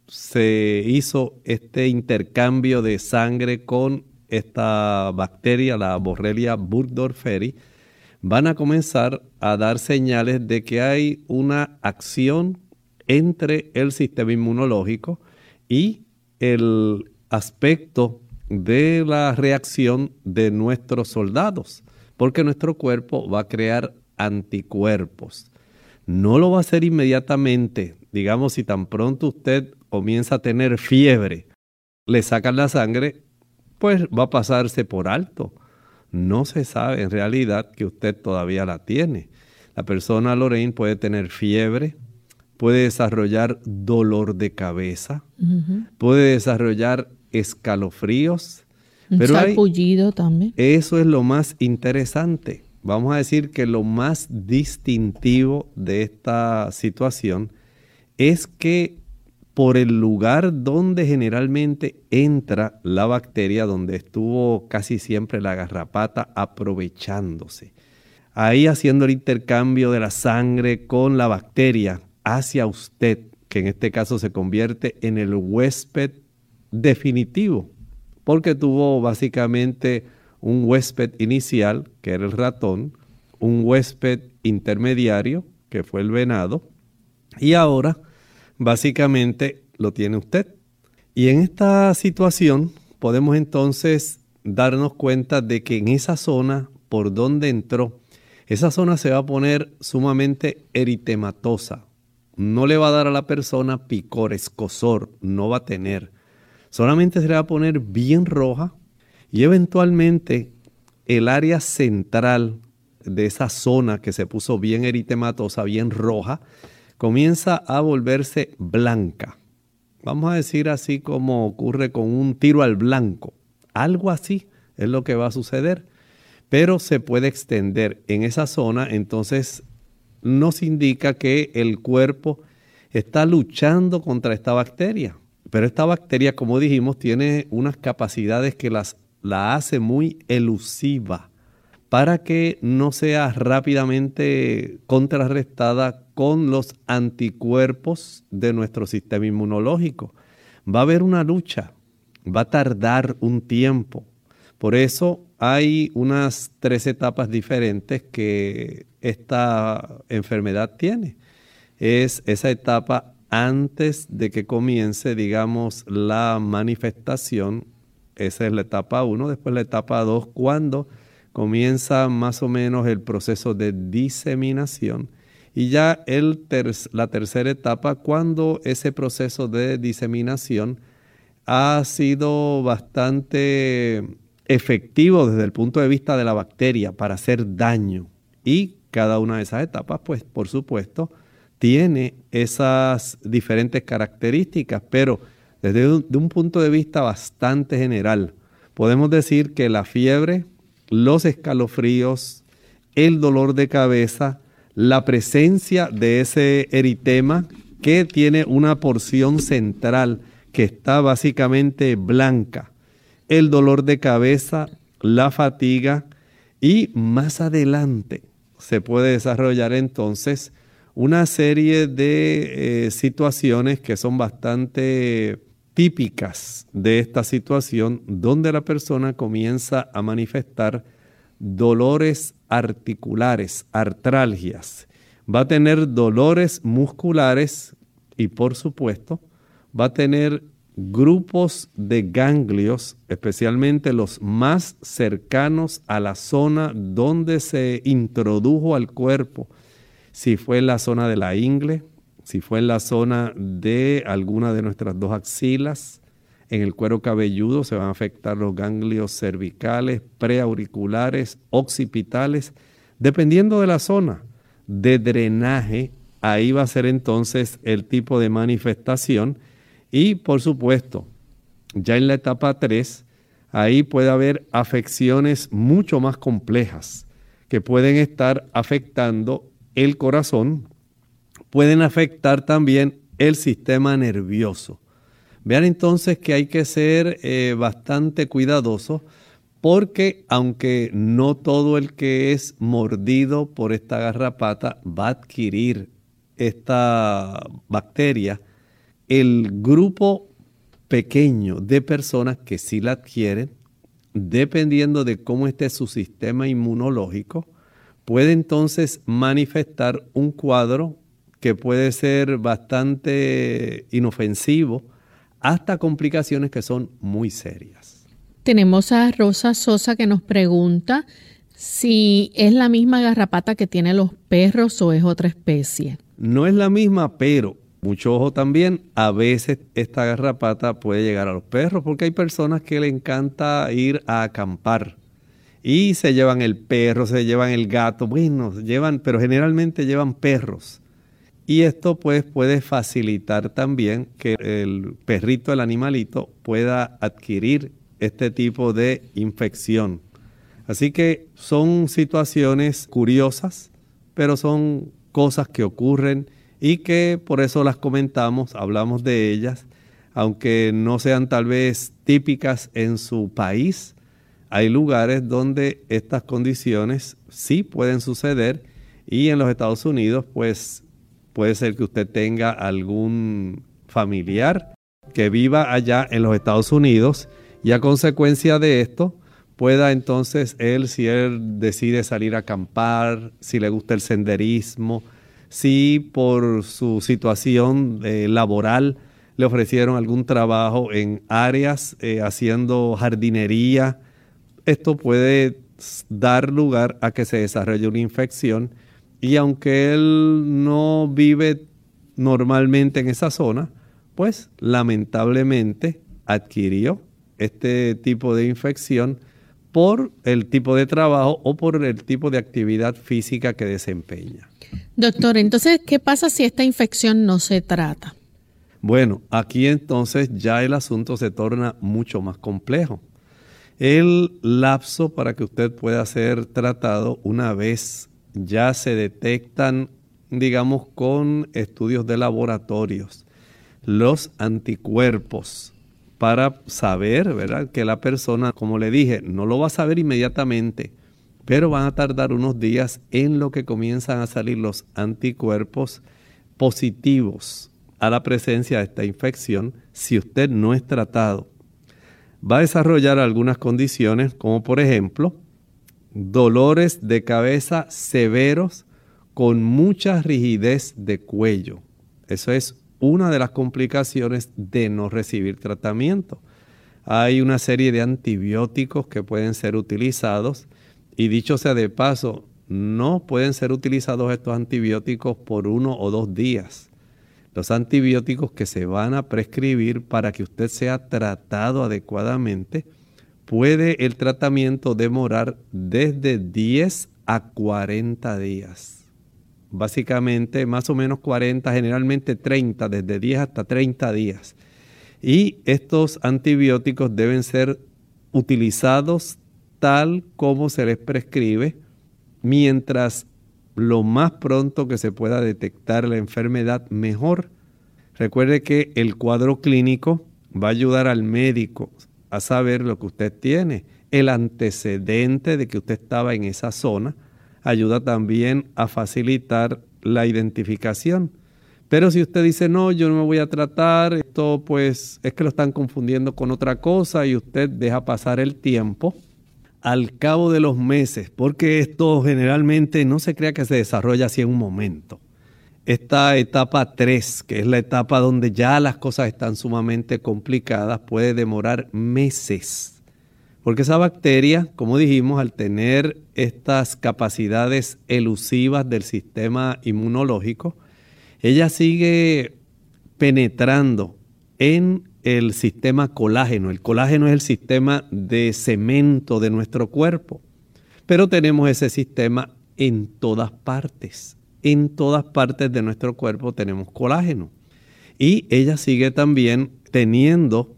se hizo este intercambio de sangre con esta bacteria, la Borrelia burgdorferi, van a comenzar a dar señales de que hay una acción entre el sistema inmunológico y el aspecto de la reacción de nuestros soldados, porque nuestro cuerpo va a crear anticuerpos. No lo va a hacer inmediatamente. Digamos, si tan pronto usted comienza a tener fiebre, le sacan la sangre, pues va a pasarse por alto. No se sabe en realidad que usted todavía la tiene. La persona, Lorraine, puede tener fiebre, puede desarrollar dolor de cabeza, puede desarrollar escalofríos. Pero sarpullido también. Eso es lo más interesante. Vamos a decir que lo más distintivo de esta situación es que por el lugar donde generalmente entra la bacteria, donde estuvo casi siempre la garrapata aprovechándose, ahí haciendo el intercambio de la sangre con la bacteria hacia usted, que en este caso se convierte en el huésped definitivo, porque tuvo básicamente un huésped inicial, que era el ratón, un huésped intermediario, que fue el venado, y ahora básicamente lo tiene usted. Y en esta situación podemos entonces darnos cuenta de que en esa zona por donde entró, esa zona se va a poner sumamente eritematosa. No le va a dar a la persona picor, escozor, no va a tener. Solamente se le va a poner bien roja y eventualmente el área central de esa zona que se puso bien eritematosa, bien roja, comienza a volverse blanca. Vamos a decir así como ocurre con un tiro al blanco. Algo así es lo que va a suceder, pero se puede extender en esa zona, entonces nos indica que el cuerpo está luchando contra esta bacteria. Pero esta bacteria, como dijimos, tiene unas capacidades que la hace muy elusiva para que no sea rápidamente contrarrestada con los anticuerpos de nuestro sistema inmunológico. Va a haber una lucha, va a tardar un tiempo. Por eso hay unas 3 etapas diferentes que esta enfermedad tiene. Es esa etapa antes de que comience, digamos, la manifestación. Esa es la etapa 1. Después la etapa 2, cuando comienza más o menos el proceso de diseminación. Y ya la tercera etapa, cuando ese proceso de diseminación ha sido bastante efectivo desde el punto de vista de la bacteria para hacer daño. Y cada una de esas etapas, pues por supuesto, tiene esas diferentes características, pero desde un punto de vista bastante general, podemos decir que la fiebre, los escalofríos, el dolor de cabeza, la presencia de ese eritema que tiene una porción central que está básicamente blanca, el dolor de cabeza, la fatiga y más adelante se puede desarrollar entonces una serie de situaciones que son bastante típicas de esta situación, donde la persona comienza a manifestar dolores articulares, artralgias. Va a tener dolores musculares y, por supuesto, va a tener grupos de ganglios, especialmente los más cercanos a la zona donde se introdujo al cuerpo. Si fue en la zona de la ingle, si fue en la zona de alguna de nuestras 2 axilas, en el cuero cabelludo se van a afectar los ganglios cervicales, preauriculares, occipitales, dependiendo de la zona de drenaje. Ahí va a ser entonces el tipo de manifestación. Y por supuesto, ya en la etapa 3, ahí puede haber afecciones mucho más complejas que pueden estar afectando el corazón, pueden afectar también el sistema nervioso. Vean entonces que hay que ser bastante cuidadosos, porque aunque no todo el que es mordido por esta garrapata va a adquirir esta bacteria, el grupo pequeño de personas que sí la adquieren, dependiendo de cómo esté su sistema inmunológico, puede entonces manifestar un cuadro que puede ser bastante inofensivo, hasta complicaciones que son muy serias. Tenemos a Rosa Sosa que nos pregunta si es la misma garrapata que tienen los perros o es otra especie. No es la misma, pero mucho ojo también, a veces esta garrapata puede llegar a los perros porque hay personas que le encanta ir a acampar y se llevan el perro, se llevan el gato, pero generalmente llevan perros. Y esto pues puede facilitar también que el perrito, el animalito, pueda adquirir este tipo de infección. Así que son situaciones curiosas, pero son cosas que ocurren y que por eso las comentamos, hablamos de ellas, aunque no sean tal vez típicas en su país. Hay lugares donde estas condiciones sí pueden suceder y en los Estados Unidos pues puede ser que usted tenga algún familiar que viva allá en los Estados Unidos y a consecuencia de esto pueda entonces si él decide salir a acampar, si le gusta el senderismo, si por su situación laboral le ofrecieron algún trabajo en áreas haciendo jardinería, esto puede dar lugar a que se desarrolle una infección y aunque él no vive normalmente en esa zona, pues lamentablemente adquirió este tipo de infección por el tipo de trabajo o por el tipo de actividad física que desempeña. Doctor, entonces, ¿qué pasa si esta infección no se trata? Bueno, aquí entonces ya el asunto se torna mucho más complejo. El lapso para que usted pueda ser tratado una vez ya se detectan, digamos, con estudios de laboratorios, los anticuerpos para saber, ¿verdad?, que la persona, como le dije, no lo va a saber inmediatamente, pero van a tardar unos días en lo que comienzan a salir los anticuerpos positivos a la presencia de esta infección. Si usted no es tratado, va a desarrollar algunas condiciones, como por ejemplo, dolores de cabeza severos con mucha rigidez de cuello. Eso es una de las complicaciones de no recibir tratamiento. Hay una serie de antibióticos que pueden ser utilizados y dicho sea de paso, no pueden ser utilizados estos antibióticos por 1 o 2 días. Los antibióticos que se van a prescribir para que usted sea tratado adecuadamente, puede el tratamiento demorar desde 10 a 40 días. Básicamente más o menos 40, generalmente 30, desde 10 hasta 30 días. Y estos antibióticos deben ser utilizados tal como se les prescribe, mientras lo más pronto que se pueda detectar la enfermedad, mejor. Recuerde que el cuadro clínico va a ayudar al médico a saber lo que usted tiene. El antecedente de que usted estaba en esa zona ayuda también a facilitar la identificación. Pero si usted dice, no, yo no me voy a tratar, esto pues es que lo están confundiendo con otra cosa y usted deja pasar el tiempo, al cabo de los meses, porque esto generalmente no se crea que se desarrolla así en un momento. Esta etapa 3, que es la etapa donde ya las cosas están sumamente complicadas, puede demorar meses. Porque esa bacteria, como dijimos, al tener estas capacidades elusivas del sistema inmunológico, ella sigue penetrando en el sistema colágeno. El colágeno es el sistema de cemento de nuestro cuerpo. Pero tenemos ese sistema en todas partes. En todas partes de nuestro cuerpo tenemos colágeno. Y ella sigue también teniendo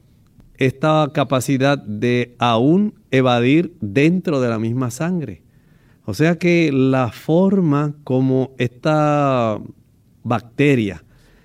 esta capacidad de aún evadir dentro de la misma sangre. O sea que la forma como esta bacteria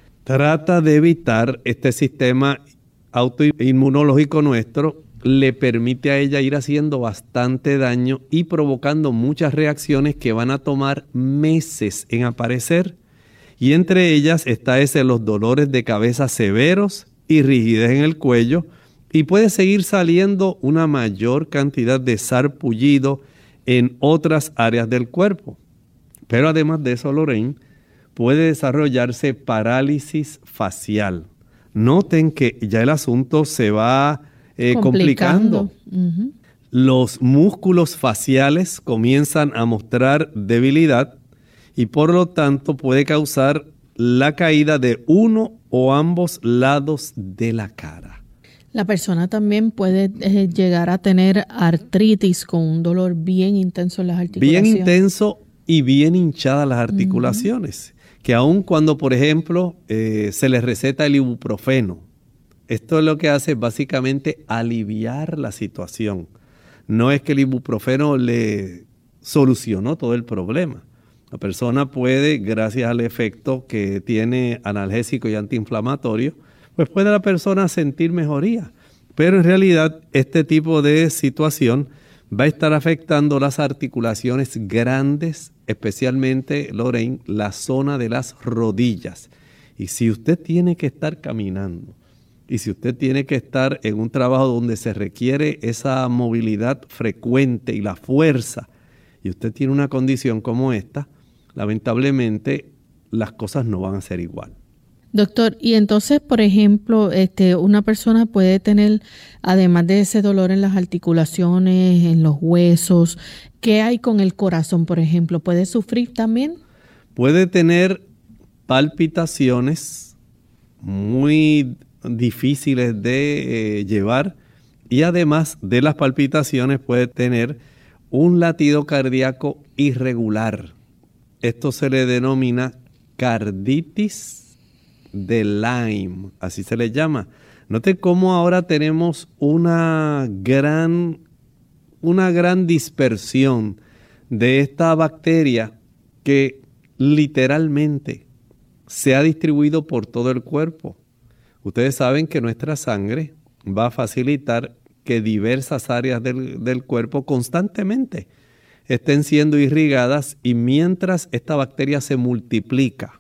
trata de evitar este sistema autoinmunológico nuestro, le permite a ella ir haciendo bastante daño y provocando muchas reacciones que van a tomar meses en aparecer. Y entre ellas está los dolores de cabeza severos y rigidez en el cuello. Y puede seguir saliendo una mayor cantidad de sarpullido en otras áreas del cuerpo. Pero además de eso, Lorraine, puede desarrollarse parálisis facial. Noten que ya el asunto se va complicando. Uh-huh. Los músculos faciales comienzan a mostrar debilidad y por lo tanto puede causar la caída de uno o ambos lados de la cara. La persona también puede llegar a tener artritis con un dolor bien intenso en las articulaciones. Bien intenso y bien hinchadas las articulaciones. Uh-huh. Que aun cuando, por ejemplo, se les receta el ibuprofeno, esto es lo que hace básicamente aliviar la situación. No es que el ibuprofeno le solucionó todo el problema. La persona puede, gracias al efecto que tiene analgésico y antiinflamatorio, pues puede la persona sentir mejoría. Pero en realidad este tipo de situación va a estar afectando las articulaciones grandes, especialmente, Lorraine, la zona de las rodillas. Y si usted tiene que estar caminando, y si usted tiene que estar en un trabajo donde se requiere esa movilidad frecuente y la fuerza, y usted tiene una condición como esta, lamentablemente las cosas no van a ser igual. Doctor, y entonces, por ejemplo, una persona puede tener, además de ese dolor en las articulaciones, en los huesos, ¿qué hay con el corazón, por ejemplo? ¿Puede sufrir también? Puede tener palpitaciones muy difíciles de llevar, y además de las palpitaciones puede tener un latido cardíaco irregular. Esto se le denomina carditis de Lyme, así se le llama. Note cómo ahora tenemos una gran dispersión de esta bacteria que literalmente se ha distribuido por todo el cuerpo. Ustedes saben que nuestra sangre va a facilitar que diversas áreas del cuerpo constantemente estén siendo irrigadas, y mientras esta bacteria se multiplica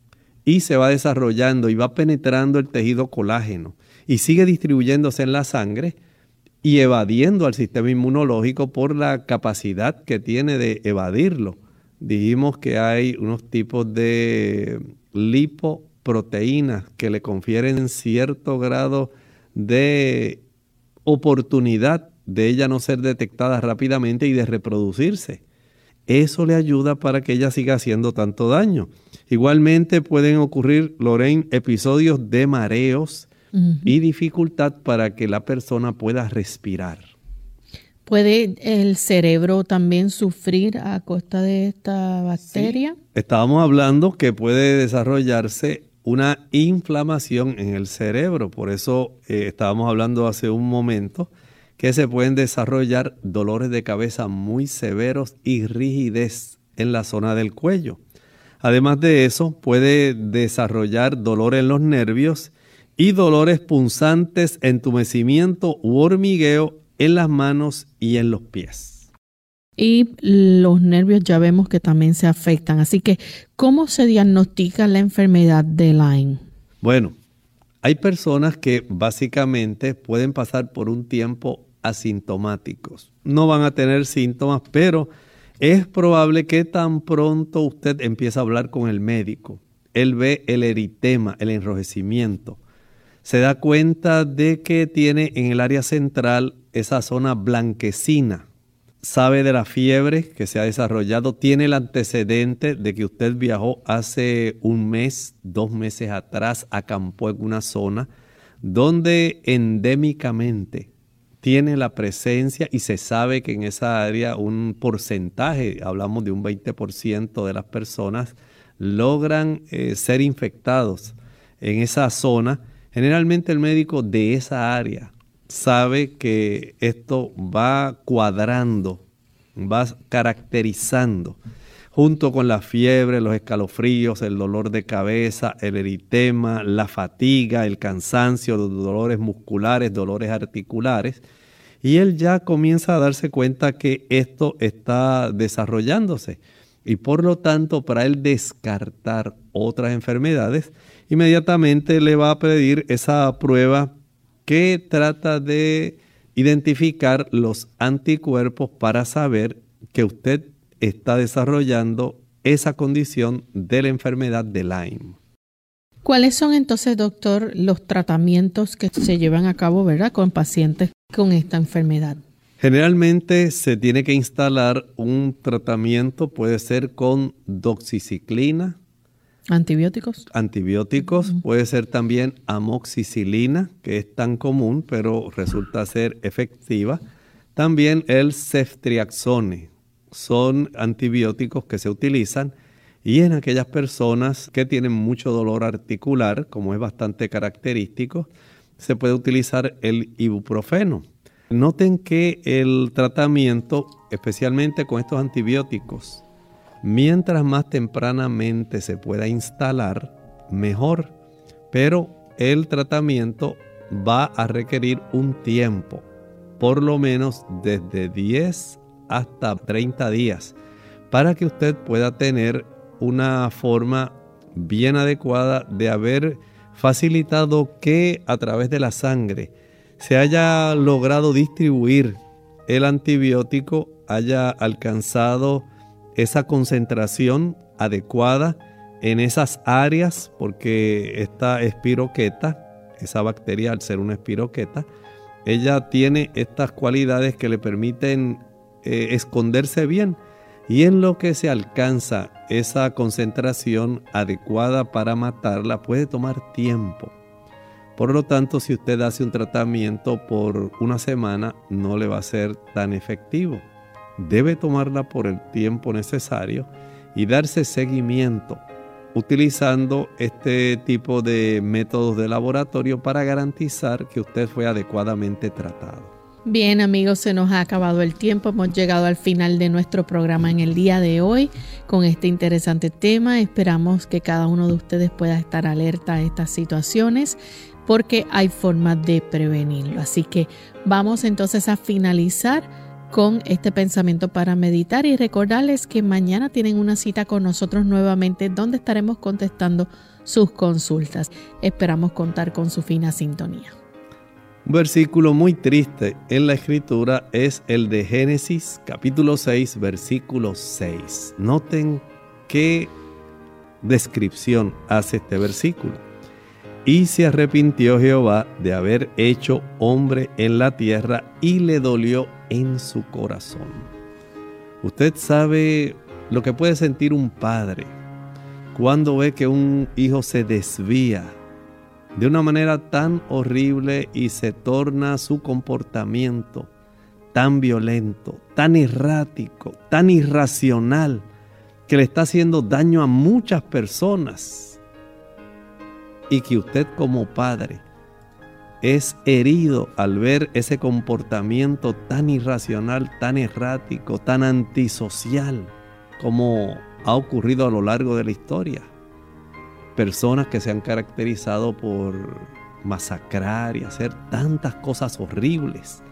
y se va desarrollando y va penetrando el tejido colágeno y sigue distribuyéndose en la sangre y evadiendo al sistema inmunológico por la capacidad que tiene de evadirlo. Dijimos que hay unos tipos de lipoproteínas que le confieren cierto grado de oportunidad de ella no ser detectada rápidamente y de reproducirse. Eso le ayuda para que ella siga haciendo tanto daño. Igualmente pueden ocurrir, Lorraine, episodios de mareos y dificultad para que la persona pueda respirar. ¿Puede el cerebro también sufrir a costa de esta bacteria? Sí. Estábamos hablando que puede desarrollarse una inflamación en el cerebro. Por eso estábamos hablando hace un momento que se pueden desarrollar dolores de cabeza muy severos y rigidez en la zona del cuello. Además de eso, puede desarrollar dolor en los nervios y dolores punzantes, entumecimiento u hormigueo en las manos y en los pies. Y los nervios ya vemos que también se afectan. Así que, ¿cómo se diagnostica la enfermedad de Lyme? Bueno, hay personas que básicamente pueden pasar por un tiempo asintomáticos. No van a tener síntomas, pero es probable que tan pronto usted empiece a hablar con el médico, él ve el eritema, el enrojecimiento, se da cuenta de que tiene en el área central esa zona blanquecina, sabe de la fiebre que se ha desarrollado, tiene el antecedente de que usted viajó hace un mes, 2 meses atrás, acampó en una zona donde endémicamente tiene la presencia y se sabe que en esa área un porcentaje, hablamos de un 20% de las personas, logran ser infectados en esa zona. Generalmente el médico de esa área sabe que esto va cuadrando, va caracterizando, junto con la fiebre, los escalofríos, el dolor de cabeza, el eritema, la fatiga, el cansancio, los dolores musculares, dolores articulares, y él ya comienza a darse cuenta que esto está desarrollándose. Y por lo tanto, para él descartar otras enfermedades, inmediatamente le va a pedir esa prueba que trata de identificar los anticuerpos para saber que usted está desarrollando esa condición de la enfermedad de Lyme. ¿Cuáles son entonces, doctor, los tratamientos que se llevan a cabo, verdad, con pacientes con esta enfermedad? Generalmente se tiene que instalar un tratamiento, puede ser con doxiciclina. ¿Antibióticos? Antibióticos, puede ser también amoxicilina, que es tan común, pero resulta ser efectiva. También el ceftriaxone, son antibióticos que se utilizan y en aquellas personas que tienen mucho dolor articular, como es bastante característico, se puede utilizar el ibuprofeno. Noten que el tratamiento, especialmente con estos antibióticos, mientras más tempranamente se pueda instalar, mejor. Pero el tratamiento va a requerir un tiempo, por lo menos desde 10 hasta 30 días, para que usted pueda tener una forma bien adecuada de haber facilitado que a través de la sangre se haya logrado distribuir el antibiótico, haya alcanzado esa concentración adecuada en esas áreas, porque esta espiroqueta, esa bacteria al ser una espiroqueta, ella tiene estas cualidades que le permiten esconderse bien, y en lo que se alcanza esa concentración adecuada para matarla puede tomar tiempo. Por lo tanto, si usted hace un tratamiento por una semana, no le va a ser tan efectivo. Debe tomarla por el tiempo necesario y darse seguimiento utilizando este tipo de métodos de laboratorio para garantizar que usted fue adecuadamente tratado. Bien, amigos, se nos ha acabado el tiempo. Hemos llegado al final de nuestro programa en el día de hoy con este interesante tema. Esperamos que cada uno de ustedes pueda estar alerta a estas situaciones, porque hay formas de prevenirlo. Así que vamos entonces a finalizar con este pensamiento para meditar y recordarles que mañana tienen una cita con nosotros nuevamente donde estaremos contestando sus consultas. Esperamos contar con su fina sintonía. Un versículo muy triste en la Escritura es el de Génesis capítulo 6, versículo 6. Noten qué descripción hace este versículo. Y se arrepintió Jehová de haber hecho hombre en la tierra y le dolió en su corazón. Usted sabe lo que puede sentir un padre cuando ve que un hijo se desvía de una manera tan horrible y se torna su comportamiento tan violento, tan errático, tan irracional, que le está haciendo daño a muchas personas. Y que usted como padre es herido al ver ese comportamiento tan irracional, tan errático, tan antisocial, como ha ocurrido a lo largo de la historia. Personas que se han caracterizado por masacrar y hacer tantas cosas horribles.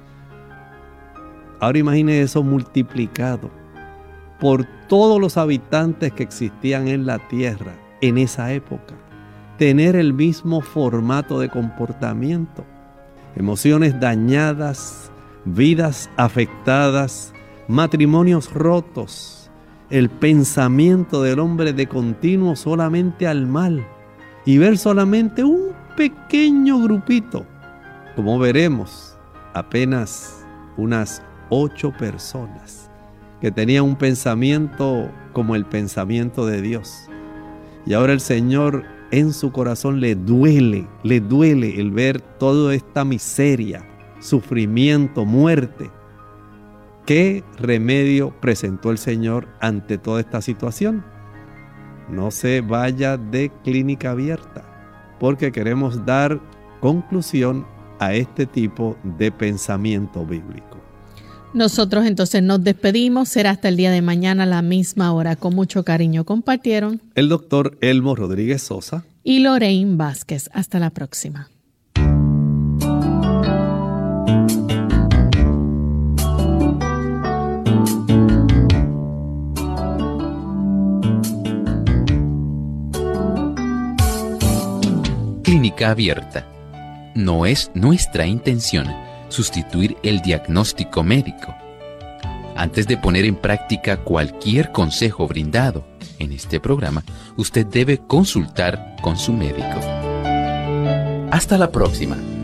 Ahora imagine eso multiplicado por todos los habitantes que existían en la tierra en esa época. Tener el mismo formato de comportamiento, emociones dañadas, vidas afectadas, matrimonios rotos, el pensamiento del hombre de continuo solamente al mal y ver solamente un pequeño grupito, como veremos, apenas unas 8 personas que tenían un pensamiento como el pensamiento de Dios. Y ahora el Señor en su corazón le duele el ver toda esta miseria, sufrimiento, muerte. ¿Qué remedio presentó el Señor ante toda esta situación? No se vaya de Clínica Abierta, porque queremos dar conclusión a este tipo de pensamiento bíblico. Nosotros entonces nos despedimos. Será hasta el día de mañana a la misma hora. Con mucho cariño compartieron el doctor Elmo Rodríguez Sosa y Lorraine Vázquez. Hasta la próxima. Clínica Abierta. No es nuestra intención sustituir el diagnóstico médico. Antes de poner en práctica cualquier consejo brindado en este programa, usted debe consultar con su médico. Hasta la próxima.